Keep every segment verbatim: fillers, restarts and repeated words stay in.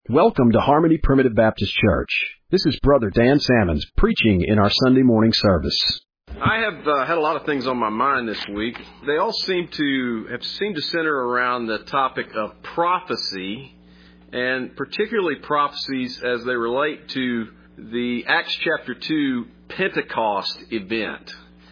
Welcome to Harmony Primitive Baptist Church. This is Brother Dan Sammons preaching in our Sunday morning service. I have uh, had a lot of things on my mind this week. They all seem to have seemed to center around the topic of prophecy, and particularly prophecies as they relate to the Acts chapter two Pentecost event.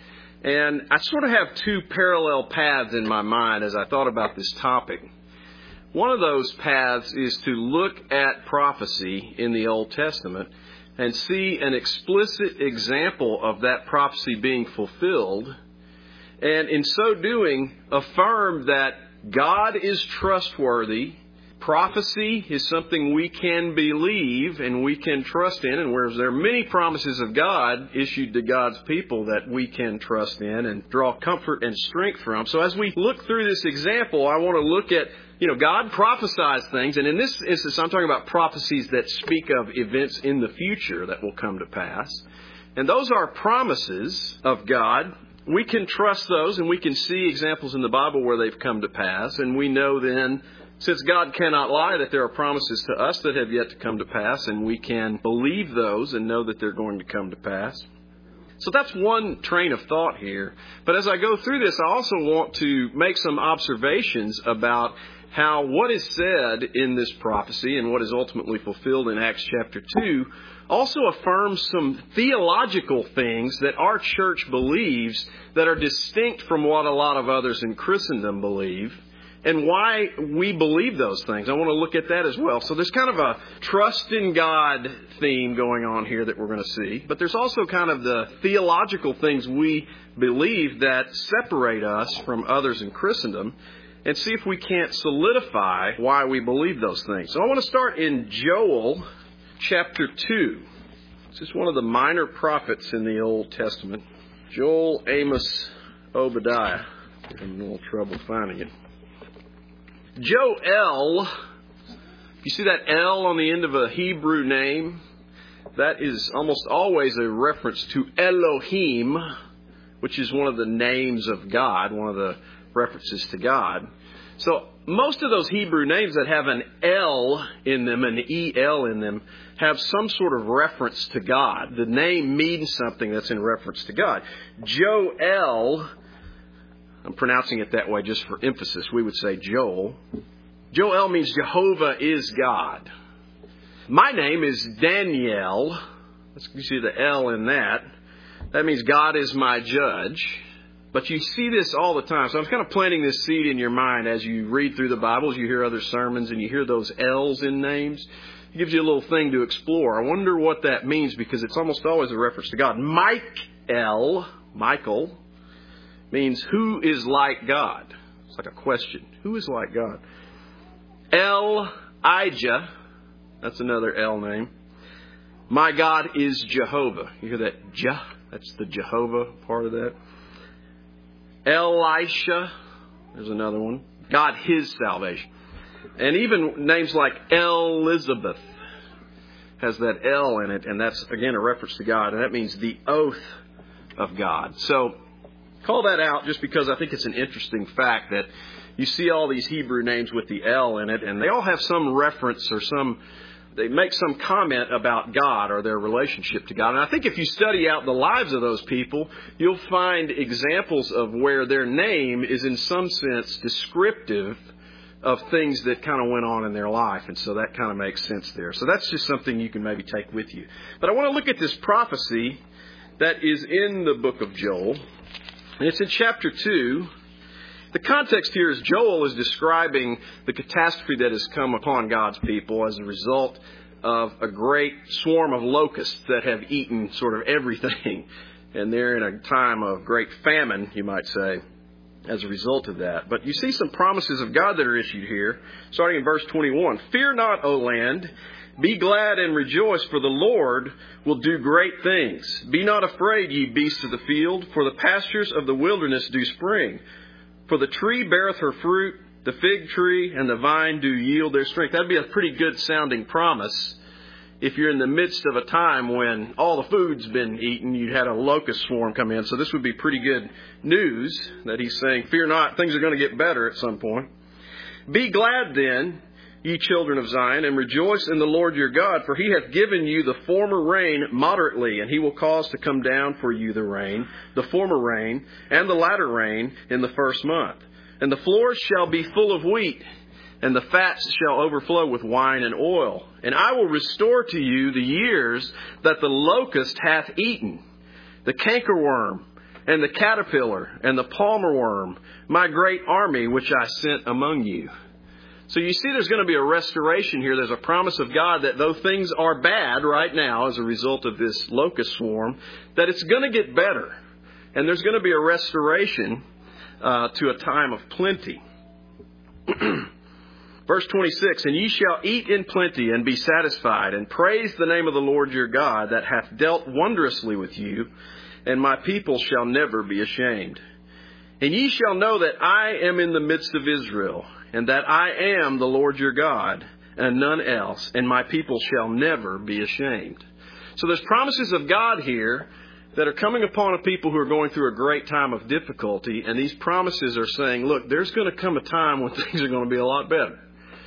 And I sort of have two parallel paths in my mind as I thought about this topic. One of those paths is to look at prophecy in the Old Testament and see an explicit example of that prophecy being fulfilled, and in so doing, affirm that God is trustworthy. Prophecy is something we can believe and we can trust in, and whereas there are many promises of God issued to God's people that we can trust in and draw comfort and strength from. So as we look through this example, I want to look at, you know, God prophesies things, and in this instance, I'm talking about prophecies that speak of events in the future that will come to pass. And those are promises of God. We can trust those, and we can see examples in the Bible where they've come to pass, and we know then, since God cannot lie, that there are promises to us that have yet to come to pass, and we can believe those and know that they're going to come to pass. So that's one train of thought here. But as I go through this, I also want to make some observations about how what is said in this prophecy and what is ultimately fulfilled in Acts chapter two also affirms some theological things that our church believes that are distinct from what a lot of others in Christendom believe, and why we believe those things. I want to look at that as well. So there's kind of a trust in God theme going on here that we're going to see. But there's also kind of the theological things we believe that separate us from others in Christendom, and see if we can't solidify why we believe those things. So I want to start in Joel chapter two. This is one of the minor prophets in the Old Testament. Joel, Amos, Obadiah. I'm having a little trouble finding it. Joel, you see that L on the end of a Hebrew name? That is almost always a reference to Elohim, which is one of the names of God, one of the references to God. So most of those Hebrew names that have an L in them, an E L in them, have some sort of reference to God. The name means something that's in reference to God. Joel, I'm pronouncing it that way just for emphasis. We would say Joel. Joel means Jehovah is God. My name is Daniel. You see the L in that. That means God is my judge. But you see this all the time. So I'm kind of planting this seed in your mind as you read through the Bible, as you hear other sermons, and you hear those L's in names. It gives you a little thing to explore. I wonder what that means, because it's almost always a reference to God. Michael, Michael, means who is like God. It's like a question. Who is like God? Elijah, that's another L name. My God is Jehovah. You hear that? Jah? That's the Jehovah part of that. Elisha, there's another one. God, His salvation. And even names like Elizabeth has that L in it, and that's, again, a reference to God, and that means the oath of God. So call that out just because I think it's an interesting fact that you see all these Hebrew names with the L in it, and they all have some reference or some, they make some comment about God or their relationship to God. And I think if you study out the lives of those people, you'll find examples of where their name is in some sense descriptive of things that kind of went on in their life. And so that kind of makes sense there. So that's just something you can maybe take with you. But I want to look at this prophecy that is in the book of Joel. And it's in chapter two. The context here is Joel is describing the catastrophe that has come upon God's people as a result of a great swarm of locusts that have eaten sort of everything. And they're in a time of great famine, you might say, as a result of that. But you see some promises of God that are issued here, starting in verse twenty-one. Fear not, O land. Be glad and rejoice, for the Lord will do great things. Be not afraid, ye beasts of the field, for the pastures of the wilderness do spring. For the tree beareth her fruit, the fig tree and the vine do yield their strength. That'd be a pretty good sounding promise if you're in the midst of a time when all the food's been eaten, you had a locust swarm come in. So this would be pretty good news that he's saying, fear not, things are going to get better at some point. Be glad then, ye children of Zion, and rejoice in the Lord your God, for he hath given you the former rain moderately, and he will cause to come down for you the rain, the former rain, and the latter rain in the first month. And the floors shall be full of wheat, and the fats shall overflow with wine and oil. And I will restore to you the years that the locust hath eaten, the cankerworm, and the caterpillar, and the palmer worm, my great army which I sent among you. So you see there's going to be a restoration here. There's a promise of God that though things are bad right now as a result of this locust swarm, that it's going to get better. And there's going to be a restoration uh, to a time of plenty. Verse twenty-six, and ye shall eat in plenty and be satisfied, and praise the name of the Lord your God that hath dealt wondrously with you, and my people shall never be ashamed. And ye shall know that I am in the midst of Israel, and that I am the Lord your God, and none else, and my people shall never be ashamed. So there's promises of God here that are coming upon a people who are going through a great time of difficulty, and these promises are saying, look, there's going to come a time when things are going to be a lot better.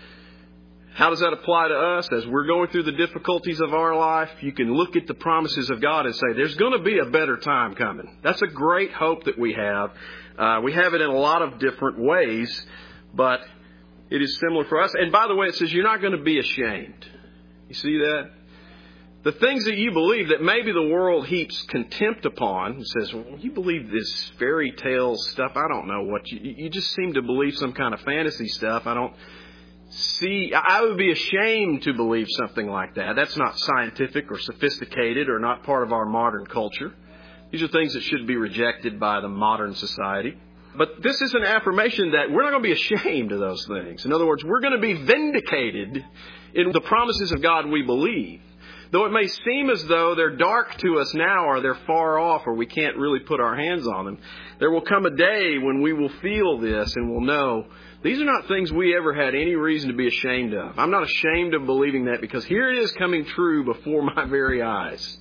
How does that apply to us? As we're going through the difficulties of our life, you can look at the promises of God and say, there's going to be a better time coming. That's a great hope that we have. Uh, we have it in a lot of different ways, but it is similar for us. And by the way, it says you're not going to be ashamed. You see that? The things that you believe that maybe the world heaps contempt upon, says, well, you believe this fairy tale stuff. I don't know what you, you just seem to believe some kind of fantasy stuff. I don't see, I would be ashamed to believe something like that. That's not scientific or sophisticated or not part of our modern culture. These are things that should be rejected by the modern society. But this is an affirmation that we're not going to be ashamed of those things. In other words, we're going to be vindicated in the promises of God we believe. Though it may seem as though they're dark to us now or they're far off or we can't really put our hands on them, there will come a day when we will feel this and will know these are not things we ever had any reason to be ashamed of. I'm not ashamed of believing that because here it is coming true before my very eyes.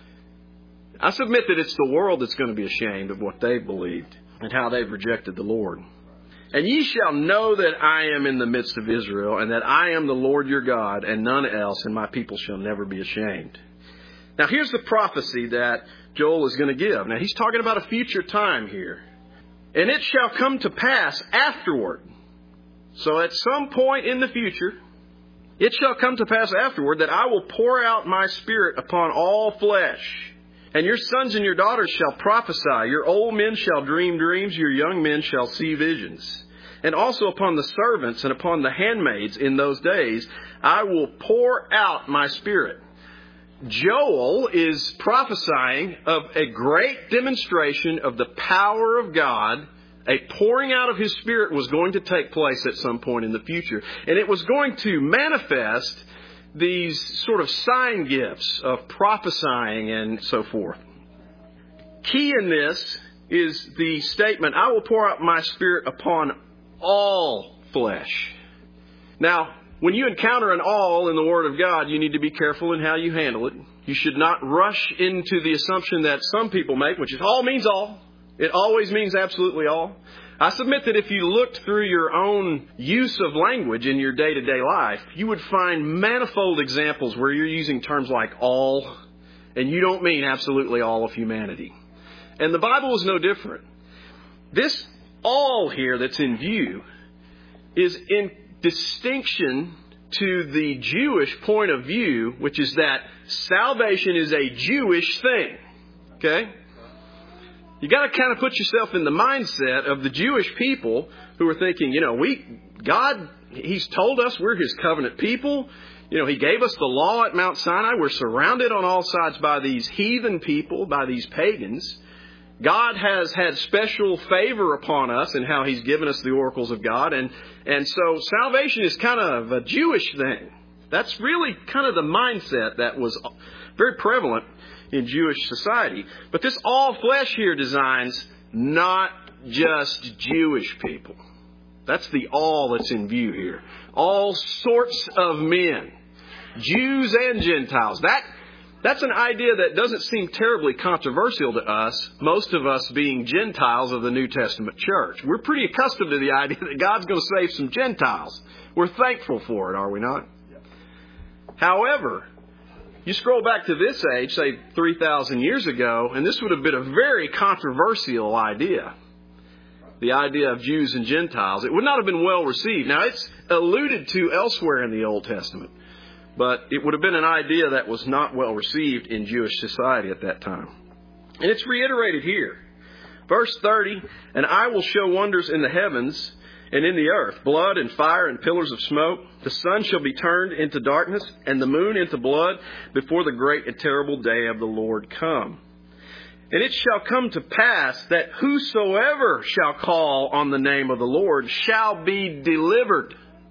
I submit that it's the world that's going to be ashamed of what they've believed and how they've rejected the Lord. And ye shall know that I am in the midst of Israel, and that I am the Lord your God, and none else, and my people shall never be ashamed. Now here's the prophecy that Joel is going to give. Now he's talking about a future time here. And it shall come to pass afterward. So at some point in the future, it shall come to pass afterward that I will pour out my spirit upon all flesh. And your sons and your daughters shall prophesy. Your old men shall dream dreams. Your young men shall see visions. And also upon the servants and upon the handmaids in those days, I will pour out my spirit. Joel is prophesying of a great demonstration of the power of God. A pouring out of His Spirit was going to take place at some point in the future. And it was going to manifest these sort of sign gifts of prophesying and so forth. Key in this is the statement, I will pour out my Spirit upon all flesh. Now, when you encounter an all in the Word of God, you need to be careful in how you handle it. You should not rush into the assumption that some people make, which is all means all. It always means absolutely all. I submit that if you looked through your own use of language in your day-to-day life, you would find manifold examples where you're using terms like all, and you don't mean absolutely all of humanity. And the Bible is no different. This all here that's in view is in distinction to the Jewish point of view, which is that salvation is a Jewish thing. Okay? You got to kind of put yourself in the mindset of the Jewish people who are thinking, you know, we, God, He's told us we're His covenant people. You know, He gave us the law at Mount Sinai. We're surrounded on all sides by these heathen people, by these pagans. God has had special favor upon us in how He's given us the oracles of God. And, and so salvation is kind of a Jewish thing. That's really kind of the mindset that was very prevalent in Jewish society. But this all flesh here designs not just Jewish people. That's the all that's in view here. All sorts of men. Jews and Gentiles. That That's an idea that doesn't seem terribly controversial to us, most of us being Gentiles of the New Testament church. We're pretty accustomed to the idea that God's going to save some Gentiles. We're thankful for it, are we not? Yeah. However, you scroll back to this age, say three thousand years ago, and this would have been a very controversial idea. The idea of Jews and Gentiles. It would not have been well received. Now, it's alluded to elsewhere in the Old Testament, but it would have been an idea that was not well received in Jewish society at that time. And it's reiterated here. Verse thirty, and I will show wonders in the heavens and in the earth, blood and fire and pillars of smoke. The sun shall be turned into darkness and the moon into blood before the great and terrible day of the Lord come. And it shall come to pass that whosoever shall call on the name of the Lord shall be delivered.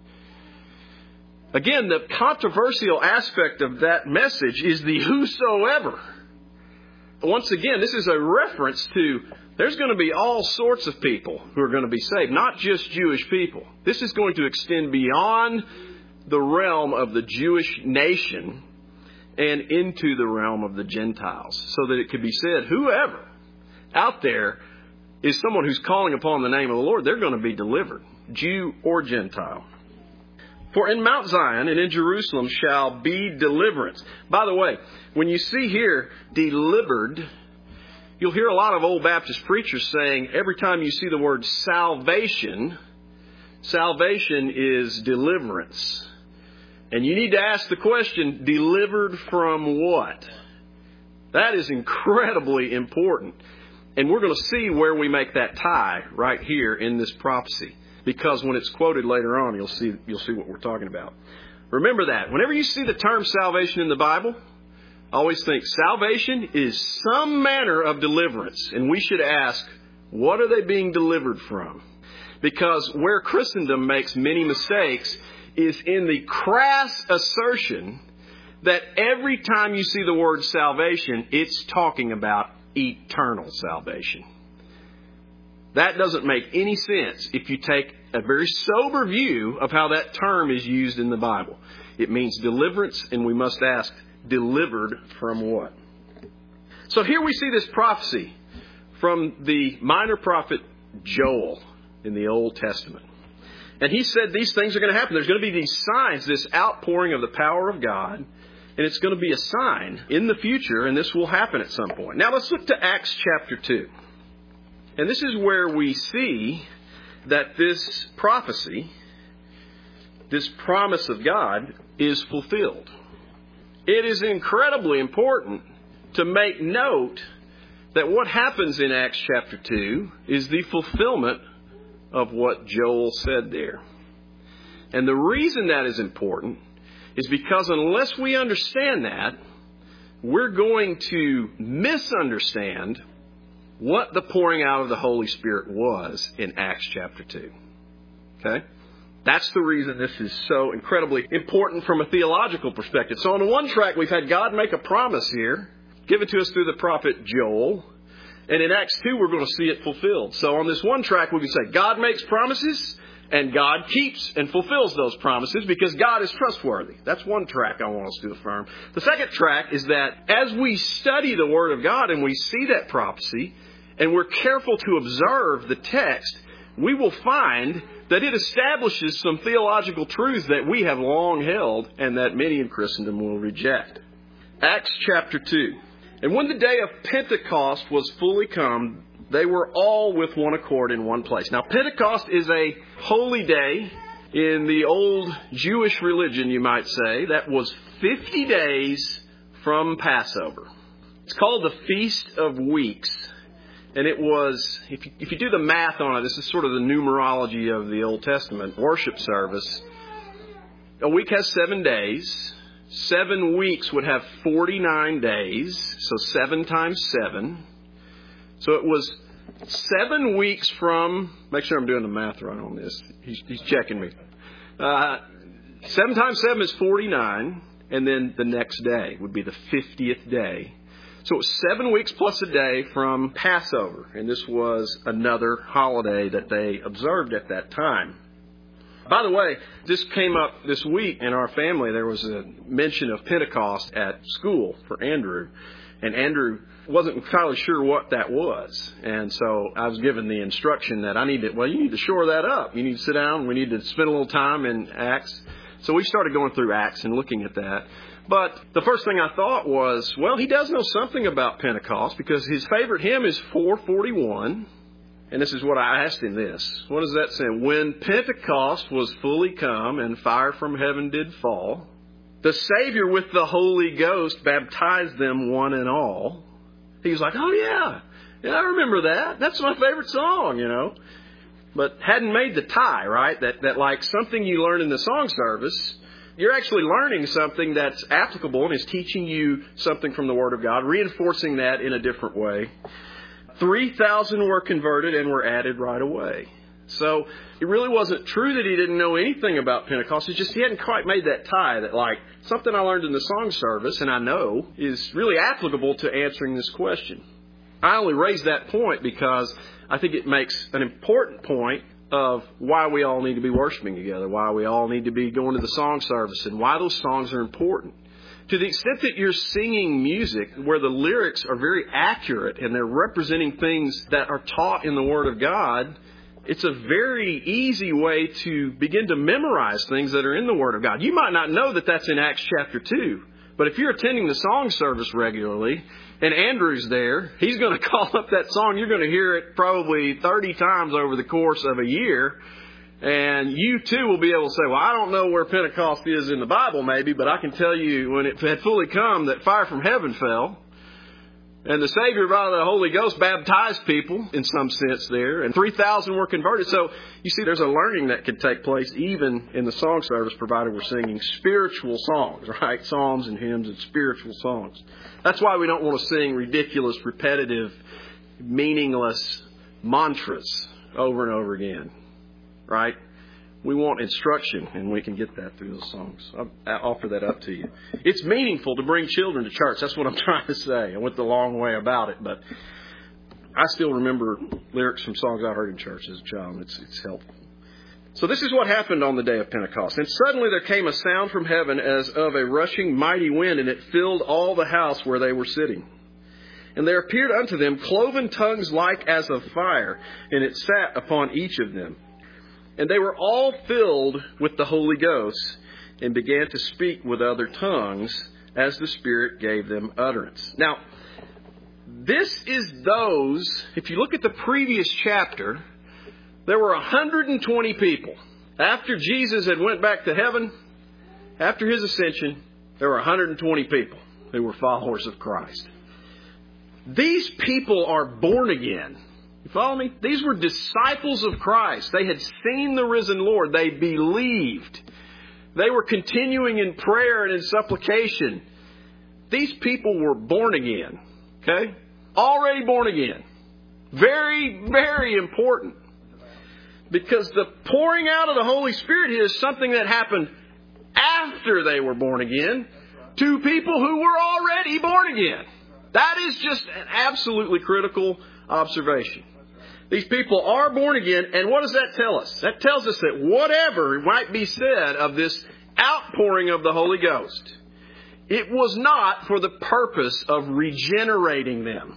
Again, the controversial aspect of that message is the whosoever. Once again, this is a reference to there's going to be all sorts of people who are going to be saved, not just Jewish people. This is going to extend beyond the realm of the Jewish nation and into the realm of the Gentiles, so that it could be said, whoever out there is someone who's calling upon the name of the Lord, they're going to be delivered, Jew or Gentile. For in Mount Zion and in Jerusalem shall be deliverance. By the way, when you see here, delivered, you'll hear a lot of old Baptist preachers saying every time you see the word salvation, salvation is deliverance. And you need to ask the question, delivered from what? That is incredibly important. And we're going to see where we make that tie right here in this prophecy. Because when it's quoted later on, you'll see you'll see what we're talking about. Remember that. Whenever you see the term salvation in the Bible, always think salvation is some manner of deliverance. And we should ask, what are they being delivered from? Because where Christendom makes many mistakes is in the crass assertion that every time you see the word salvation, it's talking about eternal salvation. That doesn't make any sense if you take a very sober view of how that term is used in the Bible. It means deliverance, and we must ask, delivered from what? So here we see this prophecy from the minor prophet Joel in the Old Testament. And he said these things are going to happen. There's going to be these signs, this outpouring of the power of God. And it's going to be a sign in the future, and this will happen at some point. Now let's look to Acts chapter two. And this is where we see that this prophecy, this promise of God, is fulfilled. It is incredibly important to make note that what happens in Acts chapter two is the fulfillment of what Joel said there. And the reason that is important is because unless we understand that, we're going to misunderstand what the pouring out of the Holy Spirit was in Acts chapter two. Okay? That's the reason this is so incredibly important from a theological perspective. So on one track, we've had God make a promise here, given to us through the prophet Joel. And in Acts two, we're going to see it fulfilled. So on this one track, we can say God makes promises and God keeps and fulfills those promises because God is trustworthy. That's one track I want us to affirm. The second track is that as we study the Word of God and we see that prophecy and we're careful to observe the text, we will find that it establishes some theological truths that we have long held and that many in Christendom will reject. Acts chapter two. And when the day of Pentecost was fully come, they were all with one accord in one place. Now, Pentecost is a holy day in the old Jewish religion, you might say, that was fifty days from Passover. It's called the Feast of Weeks. And it was, if you, if you do the math on it, this is sort of the numerology of the Old Testament worship service. A week has seven days. Seven weeks would have forty-nine days. So seven times seven. So it was seven weeks from, make sure I'm doing the math right on this. He's, he's checking me. Uh, seven times seven is forty-nine. And then the next day would be the fiftieth day. So it was seven weeks plus a day from Passover. And this was another holiday that they observed at that time. By the way, this came up this week in our family. There was a mention of Pentecost at school for Andrew. And Andrew wasn't entirely sure what that was. And so I was given the instruction that I need to, well, you need to shore that up. You need to sit down. We need to spend a little time in Acts. So we started going through Acts and looking at that. But the first thing I thought was, well, he does know something about Pentecost because his favorite hymn is four forty-one. And this is what I asked him this. What does that say? When Pentecost was fully come and fire from heaven did fall, the Savior with the Holy Ghost baptized them one and all. He was like, oh, yeah, yeah, I remember that. That's my favorite song, you know. But hadn't made the tie, right? That, that like something you learn in the song service, you're actually learning something that's applicable and is teaching you something from the Word of God, reinforcing that in a different way. three thousand were converted and were added right away. So it really wasn't true that he didn't know anything about Pentecost. It's just he hadn't quite made that tie that like something I learned in the song service and I know is really applicable to answering this question. I only raise that point because I think it makes an important point of why we all need to be worshiping together, why we all need to be going to the song service, and why those songs are important. To the extent that you're singing music where the lyrics are very accurate and they're representing things that are taught in the Word of God, it's a very easy way to begin to memorize things that are in the Word of God. You might not know that that's in Acts chapter two, but if you're attending the song service regularly and Andrew's there, he's going to call up that song. You're going to hear it probably thirty times over the course of a year. And you too will be able to say, well, I don't know where Pentecost is in the Bible maybe, but I can tell you when it had fully come that fire from heaven fell. And the Savior by the Holy Ghost baptized people in some sense there. And three thousand were converted. So you see there's a learning that can take place even in the song service provided we're singing spiritual songs, right? Psalms and hymns and spiritual songs. That's why we don't want to sing ridiculous, repetitive, meaningless mantras over and over again. Right? We want instruction, and we can get that through the songs. I offer that up to you. It's meaningful to bring children to church. That's what I'm trying to say. I went the long way about it, but I still remember lyrics from songs I heard in church as a child. It's, it's helpful. So this is what happened on the day of Pentecost. And suddenly there came a sound from heaven as of a rushing mighty wind, and it filled all the house where they were sitting. And there appeared unto them cloven tongues like as of fire, and it sat upon each of them. And they were all filled with the Holy Ghost and began to speak with other tongues as the Spirit gave them utterance. Now, this is those, if you look at the previous chapter, there were one hundred twenty people. After Jesus had went back to heaven, after his ascension, there were one hundred twenty people who were followers of Christ. These people are born again. You follow me? These were disciples of Christ. They had seen the risen Lord. They believed. They were continuing in prayer and in supplication. These people were born again. Okay? Already born again. Very, very important. Because the pouring out of the Holy Spirit here is something that happened after they were born again to people who were already born again. That is just an absolutely critical observation. These people are born again, and what does that tell us? That tells us that whatever might be said of this outpouring of the Holy Ghost, it was not for the purpose of regenerating them.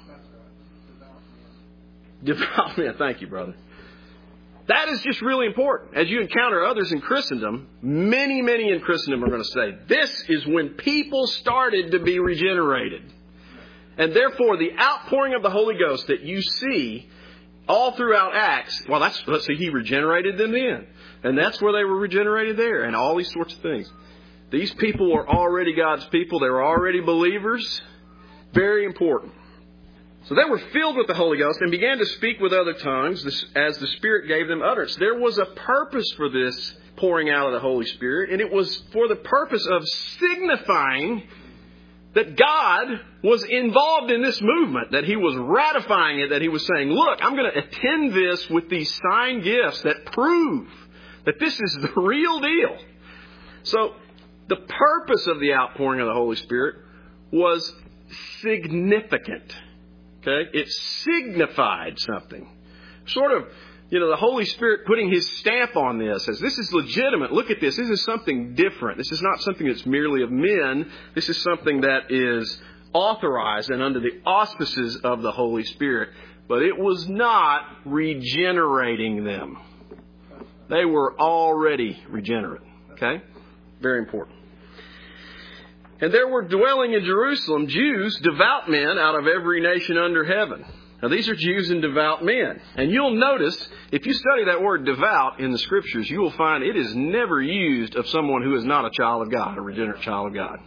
Development. Thank you, brother. That is just really important. As you encounter others in Christendom, many, many in Christendom are going to say, this is when people started to be regenerated. And therefore, the outpouring of the Holy Ghost that you see all throughout Acts, well, that's, let's see, he regenerated them then. And that's where they were regenerated there, and all these sorts of things. These people were already God's people. They were already believers. Very important. So they were filled with the Holy Ghost and began to speak with other tongues as the Spirit gave them utterance. There was a purpose for this pouring out of the Holy Spirit, and it was for the purpose of signifying that God was involved in this movement, that he was ratifying it, that he was saying, look, I'm going to attend this with these sign gifts that prove that this is the real deal. So the purpose of the outpouring of the Holy Spirit was significant. Okay? It signified something. Sort of You know, the Holy Spirit putting His stamp on this as this is legitimate. Look at this. This is something different. This is not something that's merely of men. This is something that is authorized and under the auspices of the Holy Spirit. But it was not regenerating them. They were already regenerate. Okay? Very important. And there were dwelling in Jerusalem Jews, devout men out of every nation under heaven. Now, these are Jews and devout men. And you'll notice, if you study that word devout in the Scriptures, you will find it is never used of someone who is not a child of God, a regenerate child of God.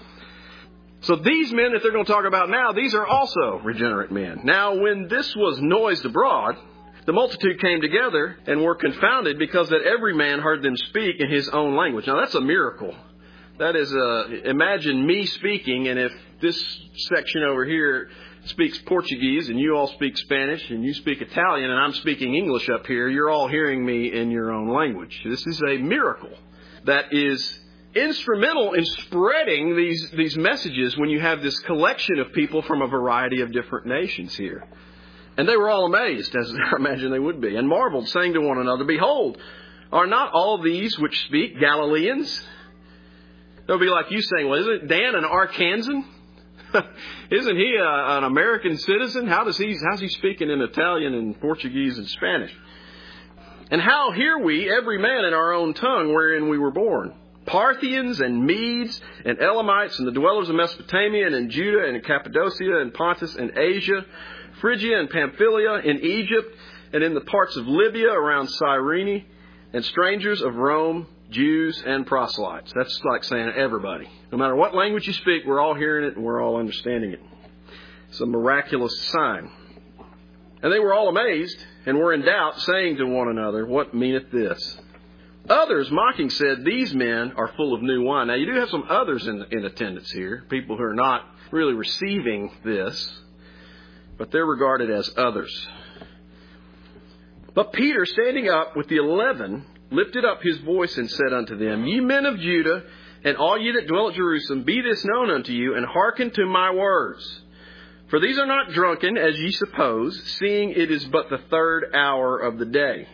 So these men that they're going to talk about now, these are also regenerate men. Now, when this was noised abroad, the multitude came together and were confounded because that every man heard them speak in his own language. Now, that's a miracle. That is, a, imagine me speaking, and if this section over here speaks Portuguese and you all speak Spanish and you speak Italian and I'm speaking English up here, you're all hearing me in your own language. This is a miracle that is instrumental in spreading these, these messages when you have this collection of people from a variety of different nations here. And they were all amazed, as I imagine they would be, and marveled, saying to one another, Behold, are not all these which speak Galileans? They'll be like you saying, well, isn't Dan an Arkansan? Isn't he a, an American citizen? How does he, how's he speaking in Italian and Portuguese and Spanish? And how hear we every man in our own tongue wherein we were born? Parthians and Medes and Elamites and the dwellers of Mesopotamia and in Judah and in Cappadocia and Pontus and Asia, Phrygia and Pamphylia, in Egypt and in the parts of Libya around Cyrene, and strangers of Rome, Jews and proselytes. That's like saying everybody. No matter what language you speak, we're all hearing it and we're all understanding it. It's a miraculous sign. And they were all amazed and were in doubt, saying to one another, What meaneth this? Others, mocking, said, These men are full of new wine. Now, you do have some others in, in attendance here, people who are not really receiving this, but they're regarded as others. But Peter, standing up with the eleven, lifted up his voice and said unto them, Ye men of Judah, and all ye that dwell at Jerusalem, be this known unto you, and hearken to my words. For these are not drunken, as ye suppose, seeing it is but the third hour of the day.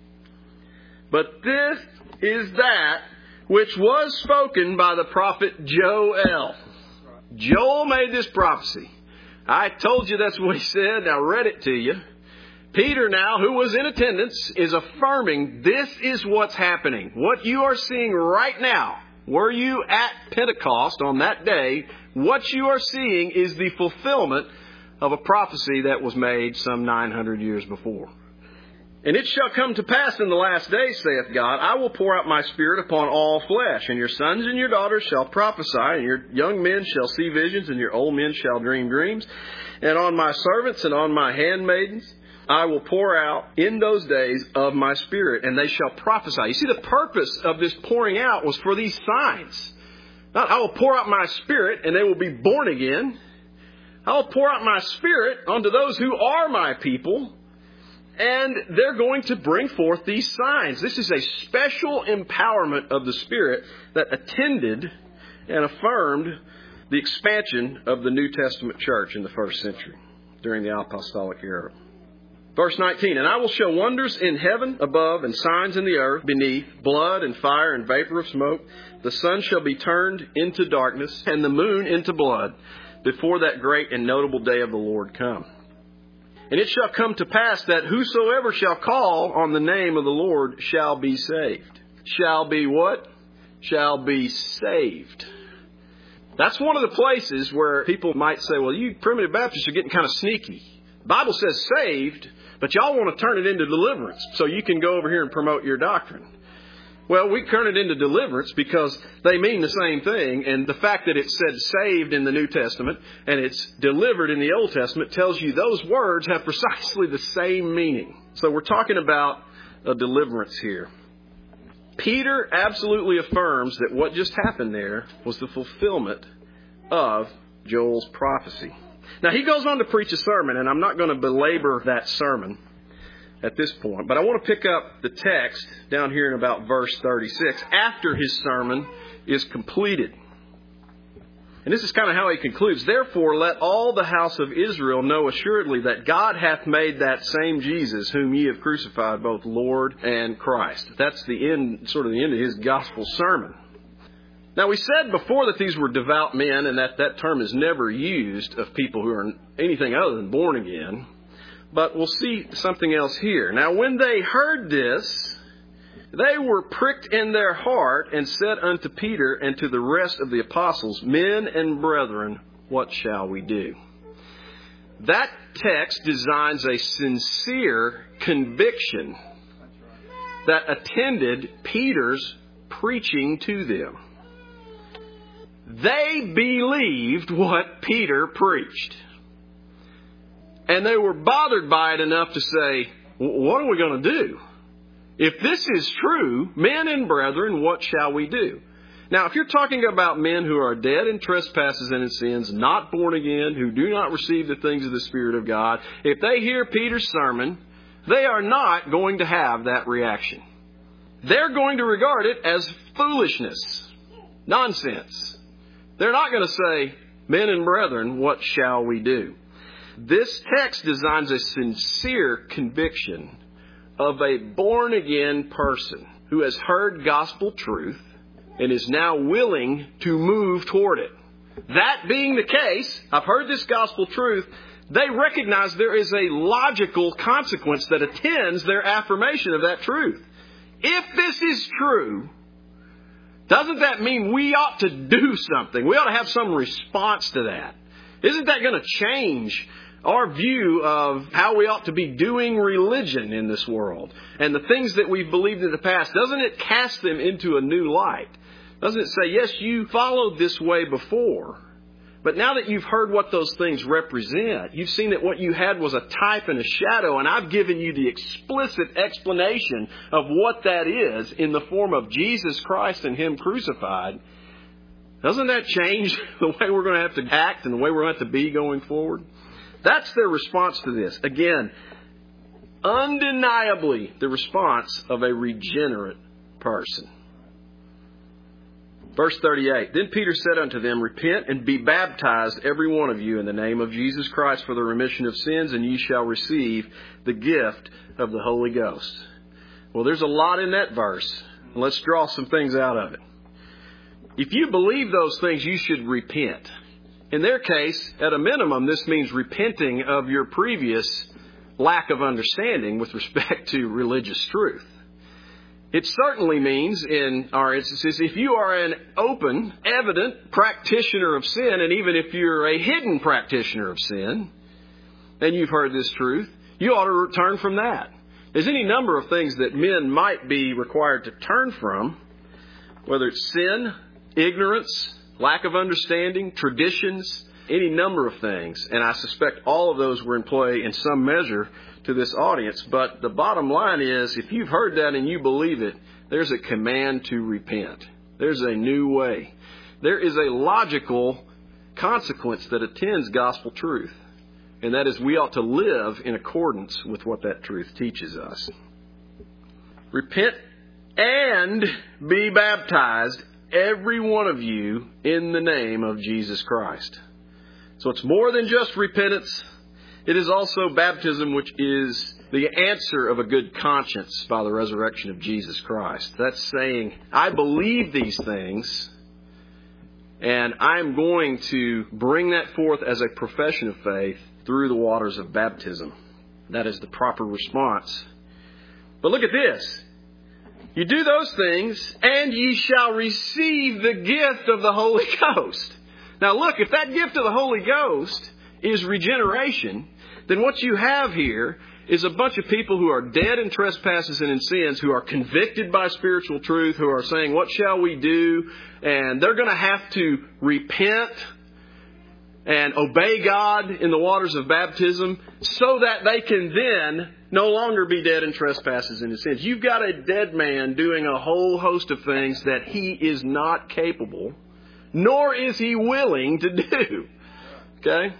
But this is that which was spoken by the prophet Joel. Joel made this prophecy. I told you that's what he said. I read it to you. Peter now, who was in attendance, is affirming this is what's happening. What you are seeing right now, were you at Pentecost on that day, what you are seeing is the fulfillment of a prophecy that was made some nine hundred years before. And it shall come to pass in the last days, saith God, I will pour out my Spirit upon all flesh, and your sons and your daughters shall prophesy, and your young men shall see visions, and your old men shall dream dreams. And on my servants and on my handmaidens I will pour out in those days of my Spirit, and they shall prophesy. You see, the purpose of this pouring out was for these signs. Not, I will pour out my Spirit, and they will be born again. I will pour out my Spirit onto those who are my people, and they're going to bring forth these signs. This is a special empowerment of the Spirit that attended and affirmed the expansion of the New Testament church in the first century during the apostolic era. Verse nineteen, And I will show wonders in heaven above and signs in the earth beneath, blood and fire and vapor of smoke. The sun shall be turned into darkness and the moon into blood before that great and notable day of the Lord come. And it shall come to pass that whosoever shall call on the name of the Lord shall be saved. Shall be what? Shall be saved. That's one of the places where people might say, well, you primitive Baptists are getting kind of sneaky. The Bible says saved, but y'all want to turn it into deliverance so you can go over here and promote your doctrine. Well, we turn it into deliverance because they mean the same thing. And the fact that it said saved in the New Testament and it's delivered in the Old Testament tells you those words have precisely the same meaning. So we're talking about a deliverance here. Peter absolutely affirms that what just happened there was the fulfillment of Joel's prophecy. Now, he goes on to preach a sermon, and I'm not going to belabor that sermon at this point, but I want to pick up the text down here in about verse thirty-six after his sermon is completed. And this is kind of how he concludes. Therefore, let all the house of Israel know assuredly that God hath made that same Jesus whom ye have crucified, both Lord and Christ. That's the end, sort of the end of his gospel sermon. Now, we said before that these were devout men, and that that term is never used of people who are anything other than born again. But we'll see something else here. Now, when they heard this, they were pricked in their heart and said unto Peter and to the rest of the apostles, Men and brethren, what shall we do? That text designs a sincere conviction that attended Peter's preaching to them. They believed what Peter preached. And they were bothered by it enough to say, what are we going to do? If this is true, men and brethren, what shall we do? Now, if you're talking about men who are dead in trespasses and in sins, not born again, who do not receive the things of the Spirit of God, if they hear Peter's sermon, they are not going to have that reaction. They're going to regard it as foolishness, nonsense. They're not going to say, men and brethren, what shall we do? This text designs a sincere conviction of a born-again person who has heard gospel truth and is now willing to move toward it. That being the case, I've heard this gospel truth, they recognize there is a logical consequence that attends their affirmation of that truth. If this is true, doesn't that mean we ought to do something? We ought to have some response to that. Isn't that going to change our view of how we ought to be doing religion in this world and the things that we've believed in the past? Doesn't it cast them into a new light? Doesn't it say, yes, you followed this way before, but now that you've heard what those things represent, you've seen that what you had was a type and a shadow, and I've given you the explicit explanation of what that is in the form of Jesus Christ and Him crucified. Doesn't that change the way we're going to have to act and the way we're going to have to be going forward? That's their response to this. Again, undeniably the response of a regenerate person. Verse thirty-eight, Then Peter said unto them, Repent and be baptized every one of you in the name of Jesus Christ for the remission of sins, and ye shall receive the gift of the Holy Ghost. Well, there's a lot in that verse. Let's draw some things out of it. If you believe those things, you should repent. In their case, at a minimum, this means repenting of your previous lack of understanding with respect to religious truth. It certainly means, in our instances, if you are an open, evident practitioner of sin, and even if you're a hidden practitioner of sin, and you've heard this truth, you ought to turn from that. There's any number of things that men might be required to turn from, whether it's sin, ignorance, lack of understanding, traditions, any number of things. And I suspect all of those were in play in some measure to this audience. But the bottom line is, if you've heard that and you believe it, there's a command to repent. There's a new way. There is a logical consequence that attends gospel truth. And that is we ought to live in accordance with what that truth teaches us. Repent and be baptized, every one of you, in the name of Jesus Christ. So it's more than just repentance. It is also baptism, which is the answer of a good conscience by the resurrection of Jesus Christ. That's saying, I believe these things, and I'm going to bring that forth as a profession of faith through the waters of baptism. That is the proper response. But look at this. You do those things, and ye shall receive the gift of the Holy Ghost. Now look, if that gift of the Holy Ghost is regeneration, then what you have here is a bunch of people who are dead in trespasses and in sins, who are convicted by spiritual truth, who are saying, what shall we do? And they're going to have to repent and obey God in the waters of baptism so that they can then no longer be dead in trespasses and in sins. You've got a dead man doing a whole host of things that he is not capable, nor is he willing to do. Okay?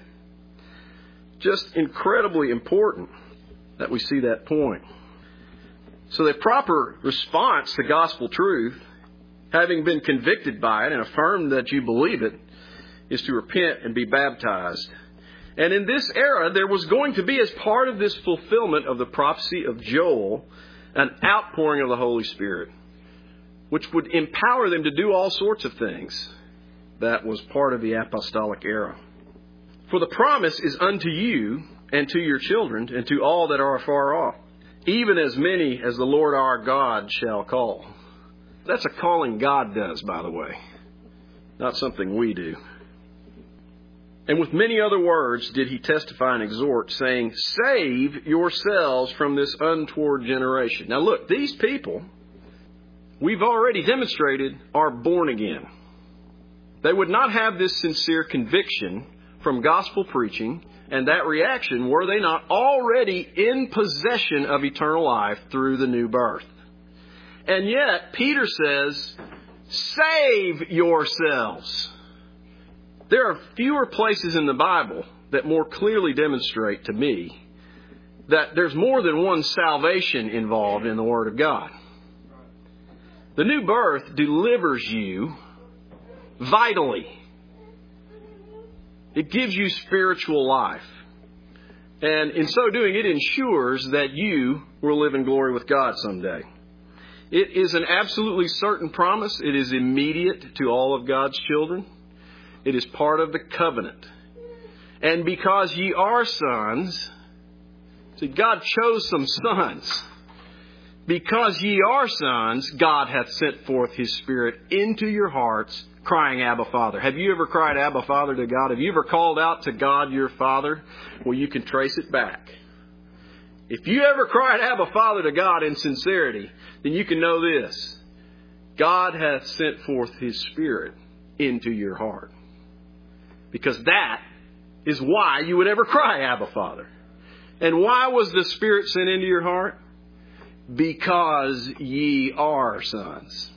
Just incredibly important that we see that point. So the proper response to gospel truth, having been convicted by it and affirmed that you believe it, is to repent and be baptized. And in this era, there was going to be, as part of this fulfillment of the prophecy of Joel, an outpouring of the Holy Spirit, which would empower them to do all sorts of things. That was part of the apostolic era. For the promise is unto you and to your children and to all that are afar off, even as many as the Lord our God shall call. That's a calling God does, by the way, not something we do. And with many other words did he testify and exhort, saying, save yourselves from this untoward generation. Now look, these people, we've already demonstrated, are born again. They would not have this sincere conviction from gospel preaching and that reaction were they not already in possession of eternal life through the new birth. And yet, Peter says, save yourselves. There are fewer places in the Bible that more clearly demonstrate to me that there's more than one salvation involved in the Word of God. The new birth delivers you vitally. It gives you spiritual life. And in so doing, it ensures that you will live in glory with God someday. It is an absolutely certain promise. It is immediate to all of God's children. It is part of the covenant. And because ye are sons, see, God chose some sons. Because ye are sons, God hath sent forth His Spirit into your hearts, crying, Abba, Father. Have you ever cried, Abba, Father, to God? Have you ever called out to God, your Father? Well, you can trace it back. If you ever cried, Abba, Father, to God in sincerity, then you can know this. God hath sent forth His Spirit into your heart. Because that is why you would ever cry, Abba, Father. And why was the Spirit sent into your heart? Because ye are sons.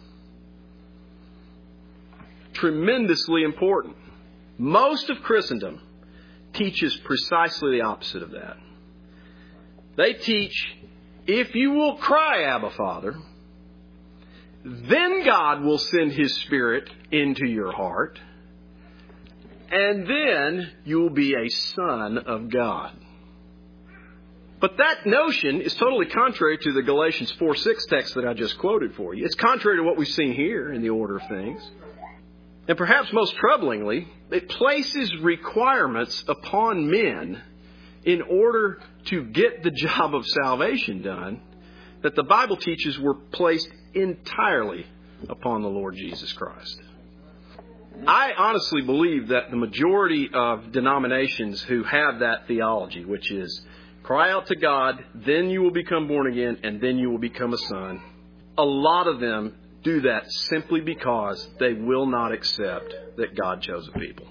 Tremendously important. Most of Christendom teaches precisely the opposite of that. They teach, if you will cry, Abba, Father, then God will send His Spirit into your heart, and then you will be a son of God. But that notion is totally contrary to the Galatians four six text that I just quoted for you. It's contrary to what we've seen here in the order of things. And perhaps most troublingly, it places requirements upon men in order to get the job of salvation done that the Bible teaches were placed entirely upon the Lord Jesus Christ. I honestly believe that the majority of denominations who have that theology, which is cry out to God, then you will become born again, and then you will become a son, a lot of them do that simply because they will not accept that God chose a people.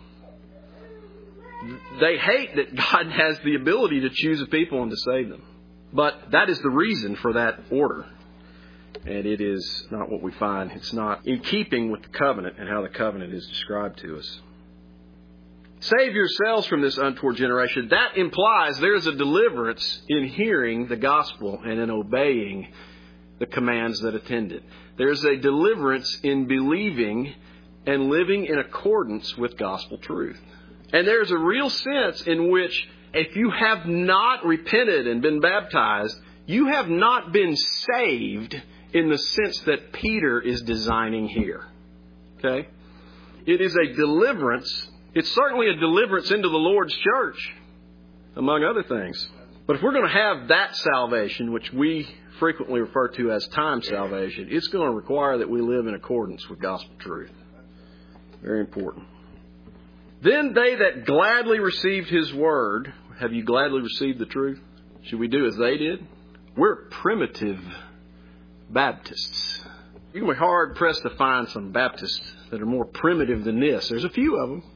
They hate that God has the ability to choose a people and to save them. But that is the reason for that order. And it is not what we find. It's not in keeping with the covenant and how the covenant is described to us. Save yourselves from this untoward generation. That implies there is a deliverance in hearing the gospel and in obeying the commands that attend it. There's a deliverance in believing and living in accordance with gospel truth. And there's a real sense in which if you have not repented and been baptized, you have not been saved in the sense that Peter is designing here. Okay? It is a deliverance. It's certainly a deliverance into the Lord's church, among other things. But if we're going to have that salvation, which we frequently refer to as time salvation, it's going to require that we live in accordance with gospel truth. Very important. Then they that gladly received His word, have you gladly received the truth? Should we do as they did? We're primitive Baptists. You're going to be hard pressed to find some Baptists that are more primitive than this. There's a few of them.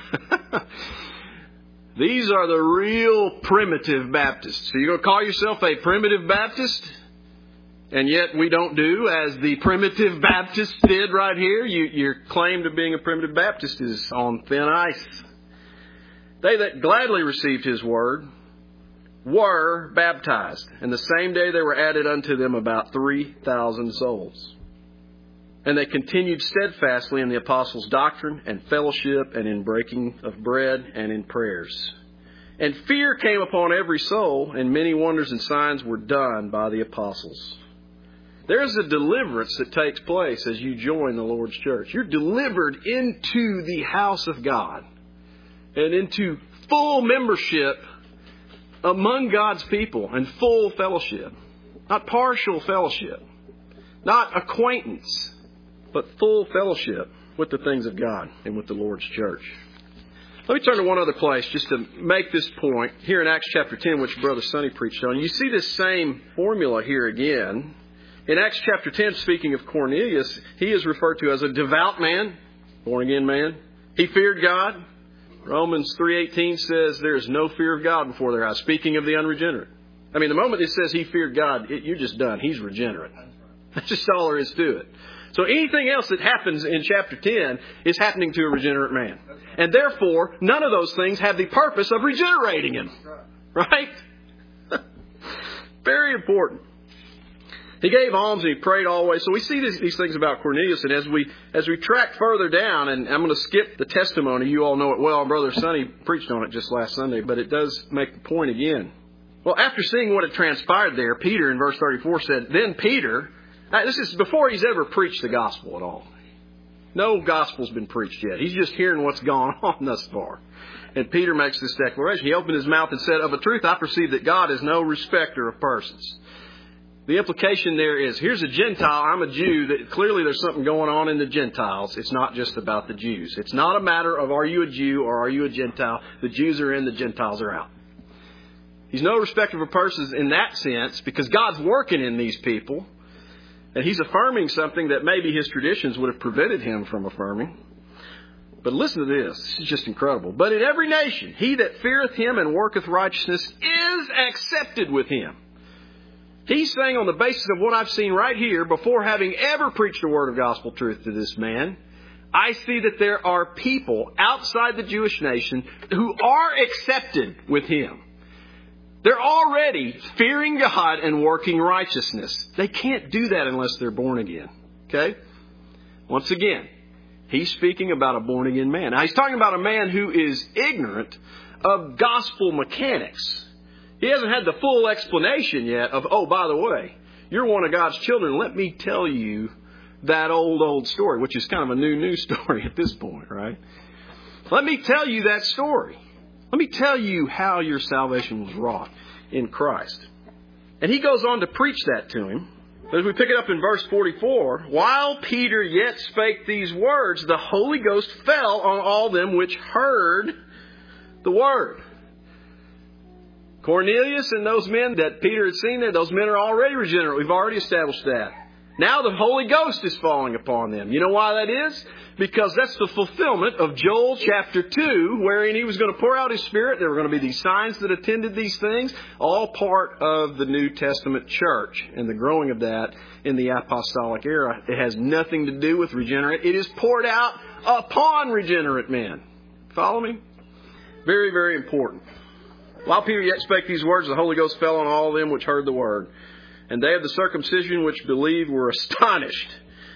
These are the real primitive Baptists. So you're going to call yourself a primitive Baptist? And yet we don't do as the primitive Baptists did right here. You, your claim to being a primitive Baptist is on thin ice. They that gladly received His word were baptized. And the same day there were added unto them about three thousand souls. And they continued steadfastly in the apostles' doctrine and fellowship and in breaking of bread and in prayers. And fear came upon every soul, and many wonders and signs were done by the apostles. There is a deliverance that takes place as you join the Lord's church. You're delivered into the house of God and into full membership among God's people and full fellowship. Not partial fellowship, not acquaintance, but full fellowship with the things of God and with the Lord's church. Let me turn to one other place just to make this point. Here in Acts chapter ten, which Brother Sonny preached on, you see this same formula here again. In Acts chapter ten, speaking of Cornelius, he is referred to as a devout man, born-again man. He feared God. Romans three eighteen says there is no fear of God before their eyes, speaking of the unregenerate. I mean, the moment it says he feared God, it, you're just done. He's regenerate. That's just all there is to it. So anything else that happens in chapter ten is happening to a regenerate man. And therefore, none of those things have the purpose of regenerating him. Right? Very important. He gave alms and he prayed always. So we see these, these things about Cornelius. And as we as we track further down, and I'm going to skip the testimony. You all know it well. Brother Sonny preached on it just last Sunday. But it does make the point again. Well, after seeing what had transpired there, Peter in verse thirty-four said, Then Peter... Now, this is before he's ever preached the gospel at all. No gospel's been preached yet. He's just hearing what's gone on thus far. And Peter makes this declaration. He opened his mouth and said, Of a truth, I perceive that God is no respecter of persons. The implication there is, here's a Gentile, I'm a Jew. That clearly there's something going on in the Gentiles. It's not just about the Jews. It's not a matter of are you a Jew or are you a Gentile. The Jews are in, the Gentiles are out. He's no respecter of persons in that sense because God's working in these people. And he's affirming something that maybe his traditions would have prevented him from affirming. But listen to this. This is just incredible. But in every nation, he that feareth him and worketh righteousness is accepted with him. He's saying on the basis of what I've seen right here, before having ever preached a word of gospel truth to this man, I see that there are people outside the Jewish nation who are accepted with him. They're already fearing God and working righteousness. They can't do that unless they're born again. Okay? Once again, he's speaking about a born again man. Now, he's talking about a man who is ignorant of gospel mechanics. He hasn't had the full explanation yet of, oh, by the way, you're one of God's children. Let me tell you that old, old story, which is kind of a new, new story at this point, right? Let me tell you that story. Let me tell you how your salvation was wrought in Christ. And he goes on to preach that to him. As we pick it up in verse forty-four, while Peter yet spake these words, the Holy Ghost fell on all them which heard the word. Cornelius and those men that Peter had seen there, those men are already regenerate. We've already established that. Now the Holy Ghost is falling upon them. You know why that is? Because that's the fulfillment of Joel chapter two, wherein he was going to pour out his Spirit. There were going to be these signs that attended these things, all part of the New Testament church and the growing of that in the apostolic era. It has nothing to do with regenerate. It is poured out upon regenerate men. Follow me? Very, very important. While Peter yet spake these words, the Holy Ghost fell on all them which heard the word. And they of the circumcision which believed were astonished,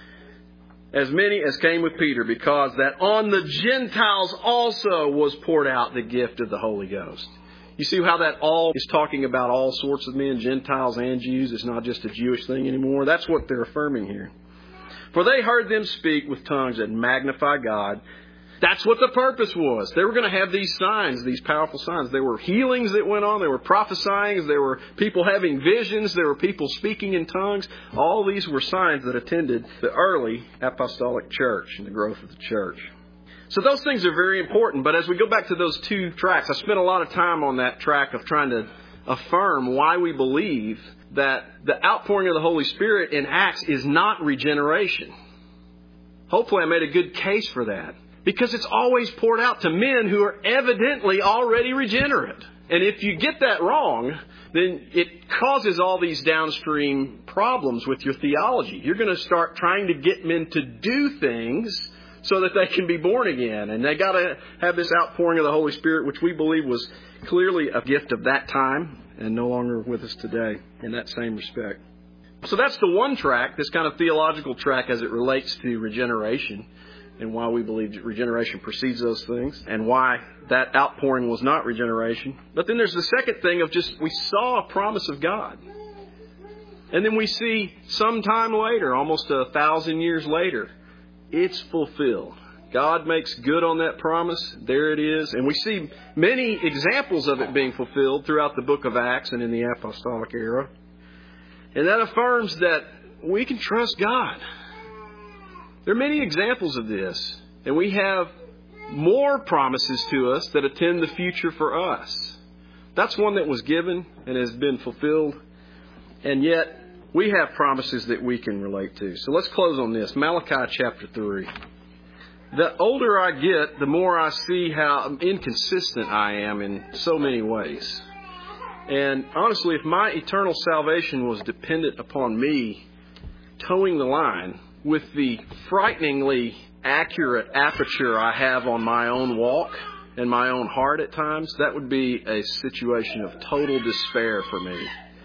as many as came with Peter, because that on the Gentiles also was poured out the gift of the Holy Ghost. You see how that all is talking about all sorts of men, Gentiles and Jews. It's not just a Jewish thing anymore. That's what they're affirming here. For they heard them speak with tongues and magnify God. That's what the purpose was. They were going to have these signs, these powerful signs. There were healings that went on. There were prophesyings. There were people having visions. There were people speaking in tongues. All these were signs that attended the early apostolic church and the growth of the church. So those things are very important. But as we go back to those two tracks, I spent a lot of time on that track of trying to affirm why we believe that the outpouring of the Holy Spirit in Acts is not regeneration. Hopefully I made a good case for that. Because it's always poured out to men who are evidently already regenerate. And if you get that wrong, then it causes all these downstream problems with your theology. You're going to start trying to get men to do things so that they can be born again. And they got to have this outpouring of the Holy Spirit, which we believe was clearly a gift of that time and no longer with us today in that same respect. So that's the one track, this kind of theological track as it relates to regeneration and why we believe regeneration precedes those things and why that outpouring was not regeneration. But then there's the second thing of just we saw a promise of God. And then we see sometime later, almost a thousand years later, it's fulfilled. God makes good on that promise. There it is. And we see many examples of it being fulfilled throughout the book of Acts and in the apostolic era. And that affirms that we can trust God. There are many examples of this. And we have more promises to us that attend the future for us. That's one that was given and has been fulfilled. And yet, we have promises that we can relate to. So let's close on this. Malachi chapter three. The older I get, the more I see how inconsistent I am in so many ways. And honestly, if my eternal salvation was dependent upon me towing the line with the frighteningly accurate aperture I have on my own walk and my own heart at times, that would be a situation of total despair for me.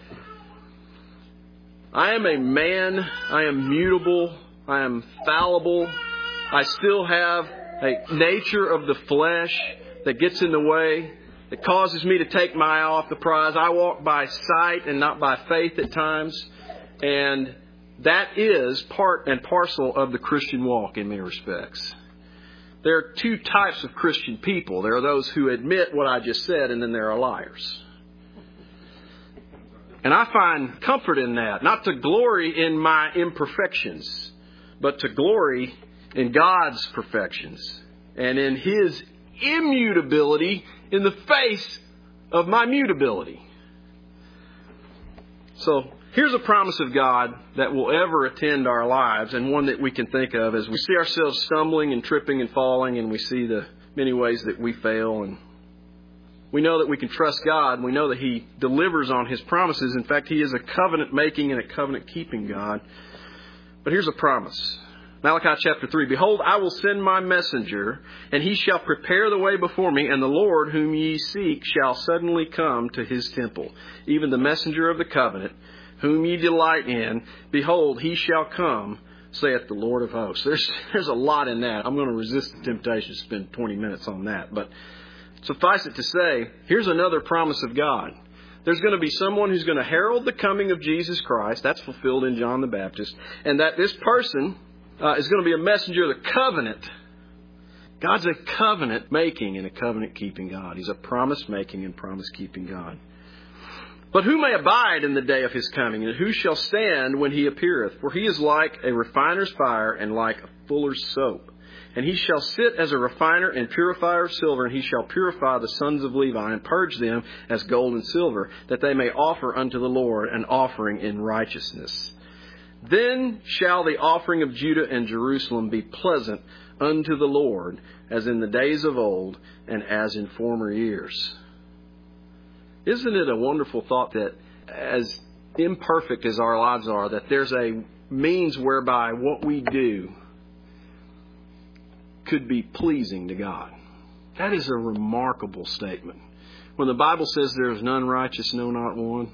I am a man. I am mutable. I am fallible. I still have a nature of the flesh that gets in the way, that causes me to take my eye off the prize. I walk by sight and not by faith at times. And that is part and parcel of the Christian walk in many respects. There are two types of Christian people. There are those who admit what I just said, and then there are liars. And I find comfort in that, not to glory in my imperfections, but to glory in God's perfections and in His immutability in the face of my mutability. So here's a promise of God that will ever attend our lives, and one that we can think of as we see ourselves stumbling and tripping and falling, and we see the many ways that we fail. And we know that we can trust God, and we know that He delivers on His promises. In fact, He is a covenant-making and a covenant-keeping God. But here's a promise. Malachi chapter three, Behold, I will send my messenger, and he shall prepare the way before me, and the Lord whom ye seek shall suddenly come to His temple. Even the messenger of the covenant, whom ye delight in, behold, he shall come, saith the Lord of hosts. There's, there's a lot in that. I'm going to resist the temptation to spend twenty minutes on that. But suffice it to say, here's another promise of God. There's going to be someone who's going to herald the coming of Jesus Christ. That's fulfilled in John the Baptist. And that this person uh, is going to be a messenger of the covenant. God's a covenant-making and a covenant-keeping God. He's a promise-making and promise-keeping God. But who may abide in the day of His coming? And who shall stand when He appeareth? For He is like a refiner's fire and like a fuller's soap. And He shall sit as a refiner and purifier of silver, and He shall purify the sons of Levi and purge them as gold and silver, that they may offer unto the Lord an offering in righteousness. Then shall the offering of Judah and Jerusalem be pleasant unto the Lord, as in the days of old and as in former years. Isn't it a wonderful thought that as imperfect as our lives are, that there's a means whereby what we do could be pleasing to God? That is a remarkable statement. When the Bible says there is none righteous, no, not one.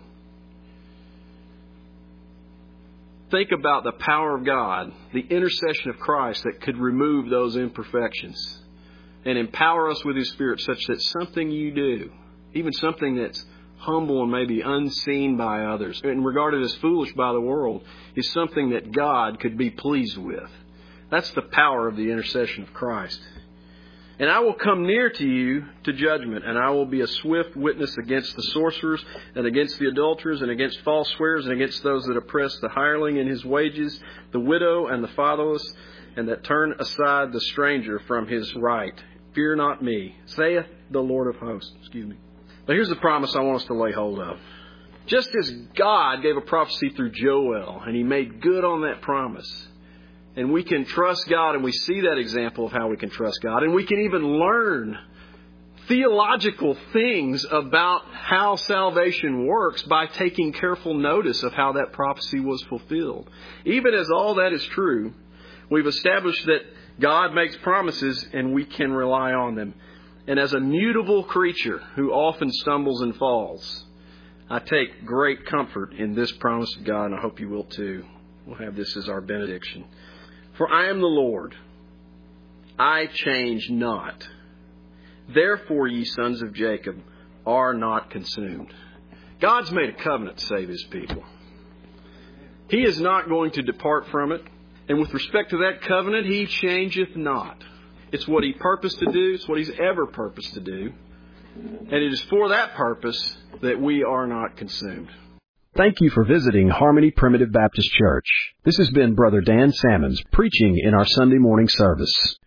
Think about the power of God, the intercession of Christ that could remove those imperfections and empower us with His Spirit such that something you do, even something that's humble and maybe unseen by others and regarded as foolish by the world, is something that God could be pleased with. That's the power of the intercession of Christ. And I will come near to you to judgment, and I will be a swift witness against the sorcerers and against the adulterers and against false swearers and against those that oppress the hireling in his wages, the widow and the fatherless, and that turn aside the stranger from his right. Fear not me, saith the Lord of hosts. Excuse me. But here's the promise I want us to lay hold of. Just as God gave a prophecy through Joel, and He made good on that promise, and we can trust God, and we see that example of how we can trust God. And we can even learn theological things about how salvation works by taking careful notice of how that prophecy was fulfilled. Even as all that is true, we've established that God makes promises and we can rely on them. And as a mutable creature who often stumbles and falls, I take great comfort in this promise of God, and I hope you will too. We'll have this as our benediction. For I am the Lord. I change not. Therefore, ye sons of Jacob are not consumed. God's made a covenant to save His people. He is not going to depart from it. And with respect to that covenant, He changeth not. It's what He purposed to do. It's what He's ever purposed to do. And it is for that purpose that we are not consumed. Thank you for visiting Harmony Primitive Baptist Church. This has been Brother Dan Salmons preaching in our Sunday morning service.